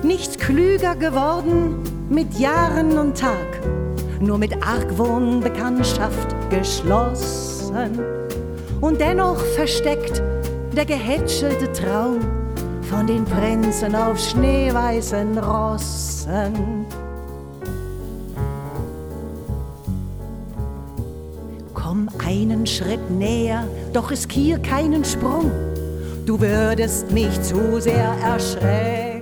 Nicht klüger geworden mit Jahren und Tag, nur mit Argwohn Bekanntschaft geschlossen. Und dennoch versteckt der gehätschelte Traum von den Prinzen auf schneeweißen Rossen. Komm einen Schritt näher, doch riskier keinen Sprung, du würdest mich zu sehr erschrecken.